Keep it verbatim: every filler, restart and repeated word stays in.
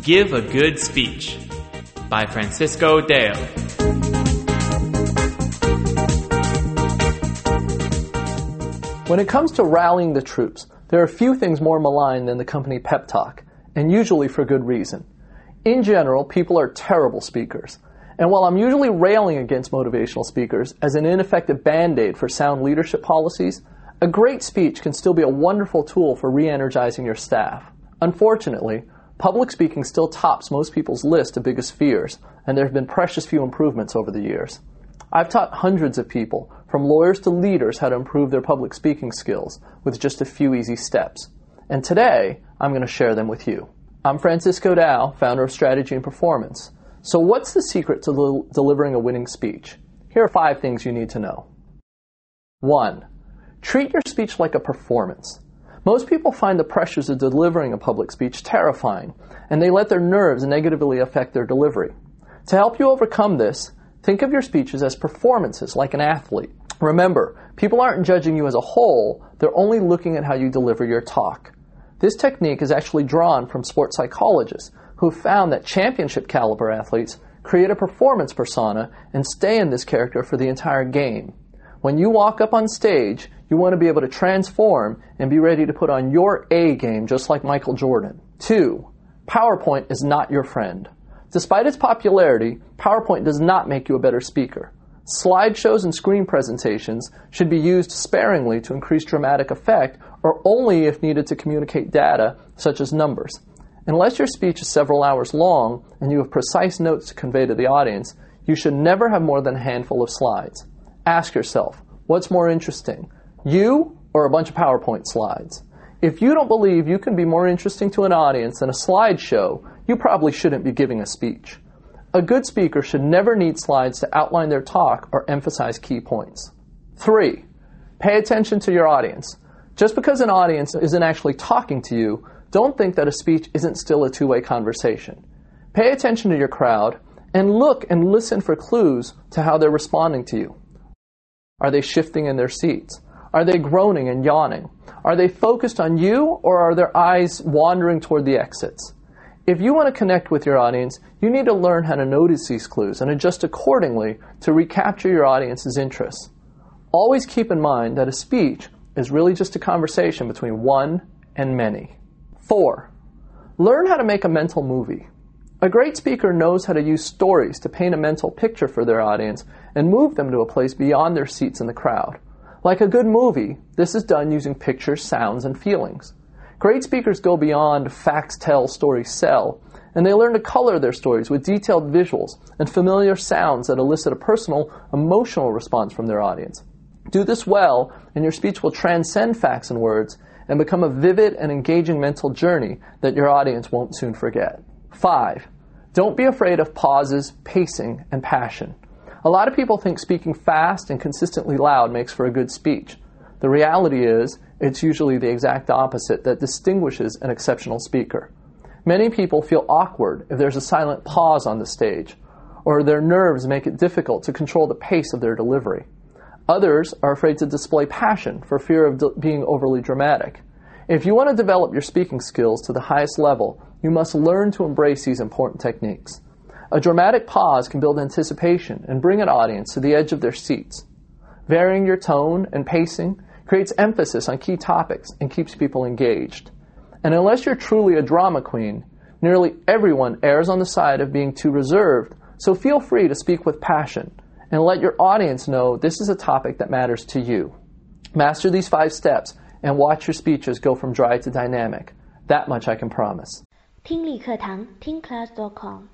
Give a Good Speech by Francisco Dale. When it comes to rallying the troops, there are few things more maligned than the company pep talk, and usually for good reason. In general, people are terrible speakers. And while I'm usually railing against motivational speakers as an ineffective band-aid for sound leadership policies, a great speech can still be a wonderful tool for re-energizing your staff. Unfortunately, public speaking still tops most people's list of biggest fears, and there have been precious few improvements over the years. I've taught hundreds of people, from lawyers to leaders, how to improve their public speaking skills with just a few easy steps. And today, I'm going to share them with you. I'm Francisco Dow, founder of Strategy and Performance. So what's the secret to del- delivering a winning speech? Here are five things you need to know. One, treat your speech like a performance. Most people find the pressures of delivering a public speech terrifying, and they let their nerves negatively affect their delivery. To help you overcome this, think of your speeches as performances, like an athlete. Remember, people aren't judging you as a whole, they're only looking at how you deliver your talk. This technique is actually drawn from sports psychologists who have found that championship caliber athletes create a performance persona and stay in this character for the entire game. When you walk up on stage, you want to be able to transform and be ready to put on your A game just like Michael Jordan. Two, PowerPoint is not your friend. Despite its popularity, PowerPoint does not make you a better speaker. Slideshows and screen presentations should be used sparingly to increase dramatic effect or only if needed to communicate data, such as numbers. Unless your speech is several hours long and you have precise notes to convey to the audience, you should never have more than a handful of slides. Ask yourself, what's more interesting, you or a bunch of PowerPoint slides? If you don't believe you can be more interesting to an audience than a slideshow, you probably shouldn't be giving a speech. A good speaker should never need slides to outline their talk or emphasize key points. Three, pay attention to your audience. Just because an audience isn't actually talking to you, don't think that a speech isn't still a two-way conversation. Pay attention to your crowd and look and listen for clues to how they're responding to you. Are they shifting in their seats? Are they groaning and yawning? Are they focused on you, or are their eyes wandering toward the exits? If you want to connect with your audience, you need to learn how to notice these clues and adjust accordingly to recapture your audience's interests. Always keep in mind that a speech is really just a conversation between one and many. Four, learn how to make a mental movie. A great speaker knows how to use stories to paint a mental picture for their audience and move them to a place beyond their seats in the crowd. Like a good movie, this is done using pictures, sounds, and feelings. Great speakers go beyond facts tell, stories sell, and they learn to color their stories with detailed visuals and familiar sounds that elicit a personal, emotional response from their audience. Do this well, and your speech will transcend facts and words and become a vivid and engaging mental journey that your audience won't soon forget. Five, don't be afraid of pauses, pacing, and passion. A lot of people think speaking fast and consistently loud makes for a good speech. The reality is, it's usually the exact opposite that distinguishes an exceptional speaker. Many people feel awkward if there's a silent pause on the stage, or their nerves make it difficult to control the pace of their delivery. Others are afraid to display passion for fear of de- being overly dramatic. If you want to develop your speaking skills to the highest level, you must learn to embrace these important techniques. A dramatic pause can build anticipation and bring an audience to the edge of their seats. Varying your tone and pacing creates emphasis on key topics and keeps people engaged. And unless you're truly a drama queen, nearly everyone errs on the side of being too reserved, so feel free to speak with passion and let your audience know this is a topic that matters to you. Master these five steps and watch your speeches go from dry to dynamic. That much I can promise. 听力课堂听 class dot com